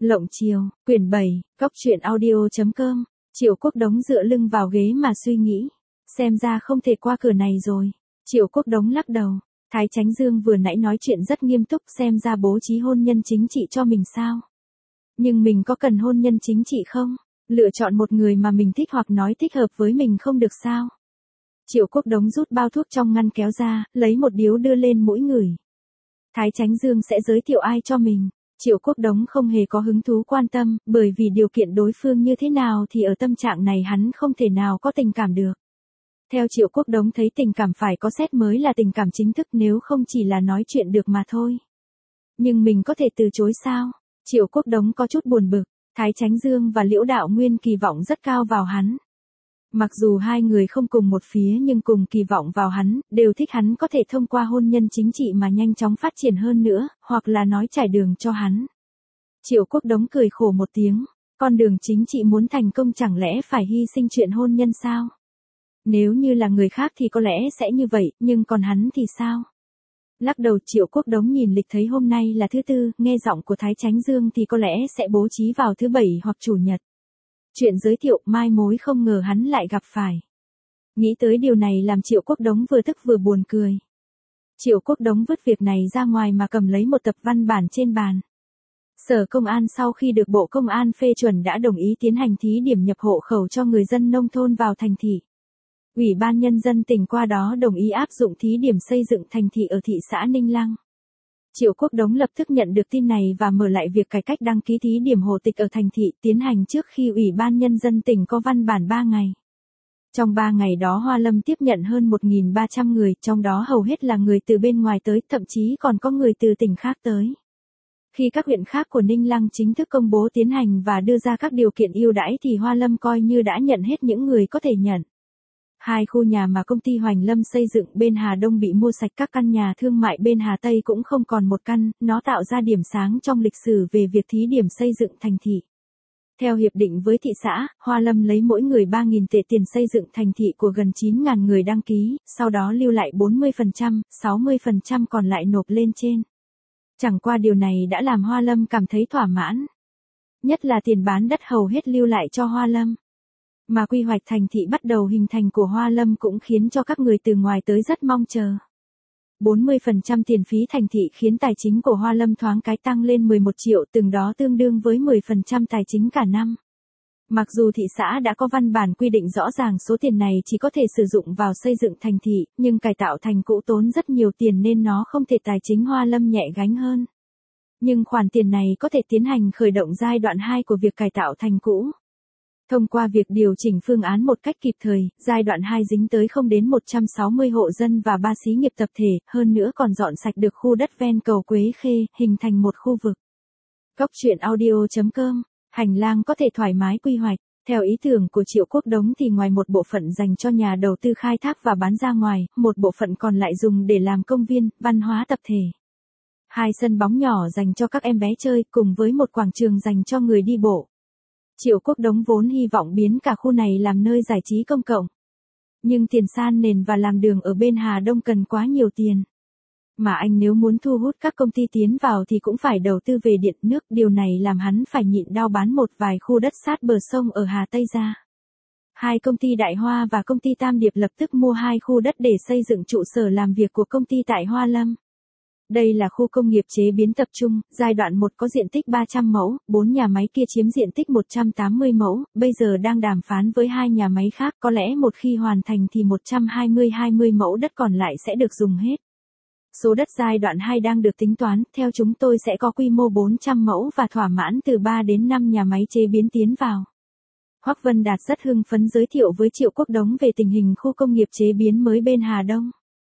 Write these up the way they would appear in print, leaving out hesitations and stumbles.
Lộng chiều, quyển 7, Cóc truyện audio.com. Triệu Quốc Đống dựa lưng vào ghế mà suy nghĩ. Xem ra không thể qua cửa này rồi. Triệu Quốc Đống lắc đầu. Thái Chánh Dương vừa nãy nói chuyện rất nghiêm túc, xem ra bố trí hôn nhân chính trị cho mình sao. Nhưng mình có cần hôn nhân chính trị không? Lựa chọn một người mà mình thích hoặc nói thích hợp với mình không được sao? Triệu Quốc Đống rút bao thuốc trong ngăn kéo ra, lấy một điếu đưa lên mũi ngửi. Thái Chánh Dương sẽ giới thiệu ai cho mình? Triệu Quốc Đống không hề có hứng thú quan tâm, bởi vì điều kiện đối phương như thế nào thì ở tâm trạng này hắn không thể nào có tình cảm được. Theo Triệu Quốc Đống thấy tình cảm phải có xét mới là tình cảm chính thức, nếu không chỉ là nói chuyện được mà thôi. Nhưng mình có thể từ chối sao? Triệu Quốc Đống có chút buồn bực. Thái Chánh Dương và Liễu Đạo Nguyên kỳ vọng rất cao vào hắn. Mặc dù hai người không cùng một phía nhưng cùng kỳ vọng vào hắn, đều thích hắn có thể thông qua hôn nhân chính trị mà nhanh chóng phát triển hơn nữa, hoặc là nói trải đường cho hắn. Triệu Quốc Đống cười khổ một tiếng, con đường chính trị muốn thành công chẳng lẽ phải hy sinh chuyện hôn nhân sao? Nếu như là người khác thì có lẽ sẽ như vậy, nhưng còn hắn thì sao? Lắc đầu, Triệu Quốc Đống nhìn lịch thấy hôm nay là thứ tư, nghe giọng của Thái Chánh Dương thì có lẽ sẽ bố trí vào thứ bảy hoặc chủ nhật. Chuyện giới thiệu mai mối không ngờ hắn lại gặp phải. Nghĩ tới điều này làm Triệu Quốc Đống vừa tức vừa buồn cười. Triệu Quốc Đống vứt việc này ra ngoài mà cầm lấy một tập văn bản trên bàn. Sở Công an sau khi được Bộ Công an phê chuẩn đã đồng ý tiến hành thí điểm nhập hộ khẩu cho người dân nông thôn vào thành thị. Ủy ban Nhân dân tỉnh qua đó đồng ý áp dụng thí điểm xây dựng thành thị ở thị xã Ninh Lăng. Triệu Quốc Đống lập tức nhận được tin này và mở lại việc cải cách đăng ký thí điểm hộ tịch ở thành thị, tiến hành trước khi Ủy ban Nhân dân tỉnh có văn bản 3 ngày. Trong 3 ngày đó Hoa Lâm tiếp nhận hơn 1.300 người, trong đó hầu hết là người từ bên ngoài tới, thậm chí còn có người từ tỉnh khác tới. Khi các huyện khác của Ninh Lăng chính thức công bố tiến hành và đưa ra các điều kiện ưu đãi thì Hoa Lâm coi như đã nhận hết những người có thể nhận. Hai khu nhà mà công ty Hoành Lâm xây dựng bên Hà Đông bị mua sạch, các căn nhà thương mại bên Hà Tây cũng không còn một căn, nó tạo ra điểm sáng trong lịch sử về việc thí điểm xây dựng thành thị. Theo hiệp định với thị xã, Hoa Lâm lấy mỗi người 3.000 tệ tiền xây dựng thành thị của gần 9.000 người đăng ký, sau đó lưu lại 40%, 60% còn lại nộp lên trên. Chẳng qua điều này đã làm Hoa Lâm cảm thấy thỏa mãn. Nhất là tiền bán đất hầu hết lưu lại cho Hoa Lâm. Mà quy hoạch thành thị bắt đầu hình thành của Hoa Lâm cũng khiến cho các người từ ngoài tới rất mong chờ. 40% tiền phí thành thị khiến tài chính của Hoa Lâm thoáng cái tăng lên 11 triệu, từng đó tương đương với 10% tài chính cả năm. Mặc dù thị xã đã có văn bản quy định rõ ràng số tiền này chỉ có thể sử dụng vào xây dựng thành thị, nhưng cải tạo thành cũ tốn rất nhiều tiền nên nó không thể tài chính Hoa Lâm nhẹ gánh hơn. Nhưng khoản tiền này có thể tiến hành khởi động giai đoạn 2 của việc cải tạo thành cũ. Thông qua việc điều chỉnh phương án một cách kịp thời, giai đoạn 2 dính tới không đến 160 hộ dân và 3 xí nghiệp tập thể, hơn nữa còn dọn sạch được khu đất ven cầu Quế Khê, hình thành một khu vực. Cóc truyện audio.com, hành lang có thể thoải mái quy hoạch. Theo ý tưởng của Triệu Quốc Đống thì ngoài một bộ phận dành cho nhà đầu tư khai thác và bán ra ngoài, một bộ phận còn lại dùng để làm công viên, văn hóa tập thể. 2 sân bóng nhỏ dành cho các em bé chơi, cùng với một quảng trường dành cho người đi bộ. Triệu Quốc Đống vốn hy vọng biến cả khu này làm nơi giải trí công cộng. Nhưng tiền san nền và làm đường ở bên Hà Đông cần quá nhiều tiền. Mà anh nếu muốn thu hút các công ty tiến vào thì cũng phải đầu tư về điện nước, điều này làm hắn phải nhịn đau bán một vài khu đất sát bờ sông ở Hà Tây ra. 2 công ty Đại Hoa và công ty Tam Điệp lập tức mua 2 khu đất để xây dựng trụ sở làm việc của công ty tại Hoa Lâm. Đây là khu công nghiệp chế biến tập trung, giai đoạn 1 có diện tích 300 mẫu, 4 nhà máy kia chiếm diện tích 180 mẫu, bây giờ đang đàm phán với 2 nhà máy khác, có lẽ một khi hoàn thành thì 120 mẫu đất còn lại sẽ được dùng hết. Số đất giai đoạn 2 đang được tính toán, theo chúng tôi sẽ có quy mô 400 mẫu và thỏa mãn từ 3 đến 5 nhà máy chế biến tiến vào. Hoắc Vân Đạt rất hưng phấn giới thiệu với Triệu Quốc Đống về tình hình khu công nghiệp chế biến mới bên Hà Đông.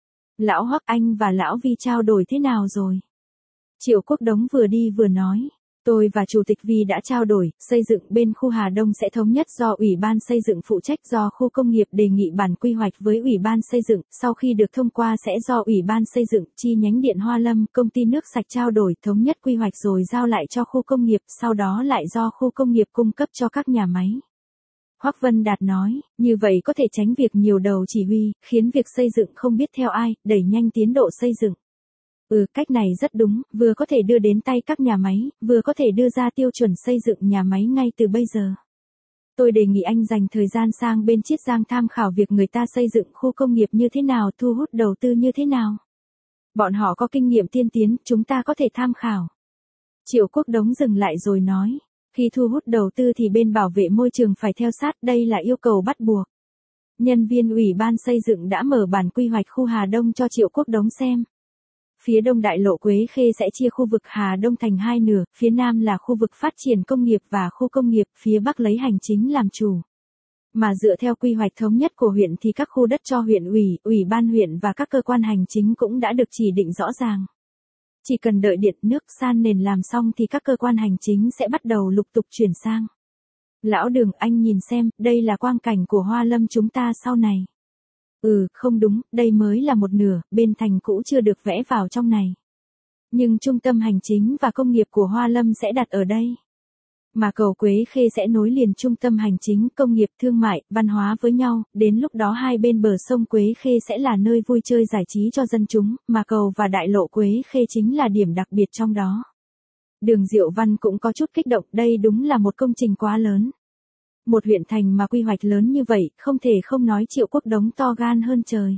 Lão Hoắc, anh và Lão Vi trao đổi thế nào rồi? Triệu Quốc Đống vừa đi vừa nói. Tôi và Chủ tịch Vi đã trao đổi, xây dựng bên khu Hà Đông sẽ thống nhất do Ủy ban xây dựng phụ trách, do khu công nghiệp đề nghị bản quy hoạch với Ủy ban xây dựng, sau khi được thông qua sẽ do Ủy ban xây dựng, chi nhánh điện Hoa Lâm, công ty nước sạch trao đổi, thống nhất quy hoạch rồi giao lại cho khu công nghiệp, sau đó lại do khu công nghiệp cung cấp cho các nhà máy. Hoắc Vân Đạt nói, như vậy có thể tránh việc nhiều đầu chỉ huy, khiến việc xây dựng không biết theo ai, đẩy nhanh tiến độ xây dựng. Cách này rất đúng, vừa có thể đưa đến tay các nhà máy, vừa có thể đưa ra tiêu chuẩn xây dựng nhà máy ngay từ bây giờ. Tôi đề nghị anh dành thời gian sang bên Chiết Giang tham khảo việc người ta xây dựng khu công nghiệp như thế nào, thu hút đầu tư như thế nào. Bọn họ có kinh nghiệm tiên tiến, chúng ta có thể tham khảo. Triệu Quốc Đống dừng lại rồi nói, khi thu hút đầu tư thì bên bảo vệ môi trường phải theo sát, đây là yêu cầu bắt buộc. Nhân viên ủy ban xây dựng đã mở bản quy hoạch khu Hà Đông cho Triệu Quốc Đống xem. Phía đông đại lộ Quế Khê sẽ chia khu vực Hà Đông thành hai nửa, phía nam là khu vực phát triển công nghiệp và khu công nghiệp, phía bắc lấy hành chính làm chủ. Mà dựa theo quy hoạch thống nhất của huyện thì các khu đất cho huyện ủy, ủy ban huyện và các cơ quan hành chính cũng đã được chỉ định rõ ràng. Chỉ cần đợi điện nước san nền làm xong thì các cơ quan hành chính sẽ bắt đầu lục tục chuyển sang. Lão Đường, anh nhìn xem, đây là quang cảnh của Hoa Lâm chúng ta sau này. Không đúng, đây mới là một nửa, bên thành cũ chưa được vẽ vào trong này. Nhưng trung tâm hành chính và công nghiệp của Hoa Lâm sẽ đặt ở đây. Mà cầu Quế Khê sẽ nối liền trung tâm hành chính, công nghiệp, thương mại, văn hóa với nhau, đến lúc đó hai bên bờ sông Quế Khê sẽ là nơi vui chơi giải trí cho dân chúng, mà cầu và đại lộ Quế Khê chính là điểm đặc biệt trong đó. Đường Diệu Văn cũng có chút kích động, đây đúng là một công trình quá lớn. Một huyện thành mà quy hoạch lớn như vậy, không thể không nói Triệu Quốc Đống to gan hơn trời.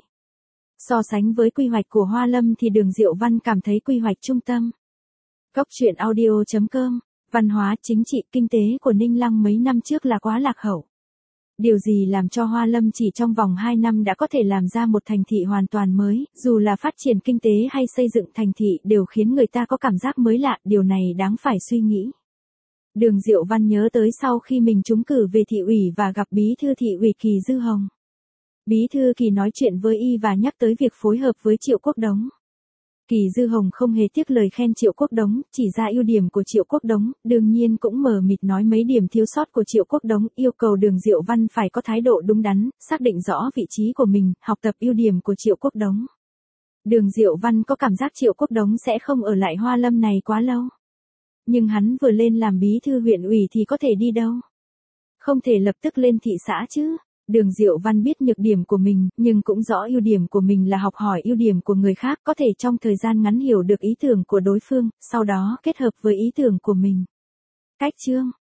So sánh với quy hoạch của Hoa Lâm thì Đường Diệu Văn cảm thấy quy hoạch trung tâm. Cốc truyện audio.com, văn hóa, chính trị, kinh tế của Ninh Lăng mấy năm trước là quá lạc hậu. Điều gì làm cho Hoa Lâm chỉ trong vòng 2 năm đã có thể làm ra một thành thị hoàn toàn mới, dù là phát triển kinh tế hay xây dựng thành thị đều khiến người ta có cảm giác mới lạ, điều này đáng phải suy nghĩ. Đường Diệu Văn nhớ tới sau khi mình trúng cử về thị ủy và gặp bí thư thị ủy Kỳ Dư Hồng. Bí thư Kỳ nói chuyện với y và nhắc tới việc phối hợp với Triệu Quốc Đống. Kỳ Dư Hồng không hề tiếc lời khen Triệu Quốc Đống, chỉ ra ưu điểm của Triệu Quốc Đống, đương nhiên cũng mờ mịt nói mấy điểm thiếu sót của Triệu Quốc Đống, yêu cầu Đường Diệu Văn phải có thái độ đúng đắn, xác định rõ vị trí của mình, học tập ưu điểm của Triệu Quốc Đống. Đường Diệu Văn có cảm giác Triệu Quốc Đống sẽ không ở lại Hoa Lâm này quá lâu. Nhưng hắn vừa lên làm bí thư huyện ủy thì có thể đi đâu? Không thể lập tức lên thị xã chứ. Đường Diệu Văn biết nhược điểm của mình, nhưng cũng rõ ưu điểm của mình là học hỏi ưu điểm của người khác, có thể trong thời gian ngắn hiểu được ý tưởng của đối phương, sau đó kết hợp với ý tưởng của mình. Cách chương